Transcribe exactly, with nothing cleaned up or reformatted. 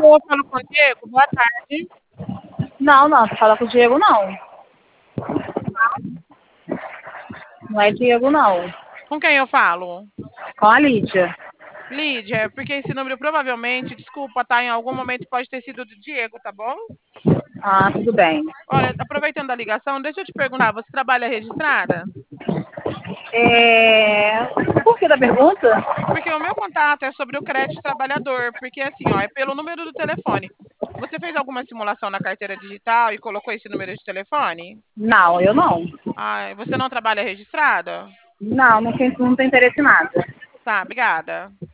Alô, falo com o Diego, boa tarde. Não, não, você fala com o Diego, não. Não é Diego, não. Com quem eu falo? Com a Lídia. Lídia, porque esse número provavelmente, desculpa, tá? Em algum momento pode ter sido do Diego, tá bom? Ah, tudo bem. Olha, aproveitando a ligação, deixa eu te perguntar, você trabalha registrada? É... Por que da pergunta? Porque o meu contato é sobre o crédito trabalhador, porque assim, ó, é pelo número do telefone. Você fez alguma simulação na carteira digital e colocou esse número de telefone? Não, eu não. Ah, você não trabalha registrada? Não, não tem, não tem interesse em nada. Tá, obrigada.